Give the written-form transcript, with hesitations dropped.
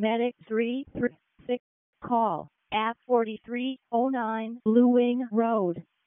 Medic 336. Call at 4309 Blue Wing Road.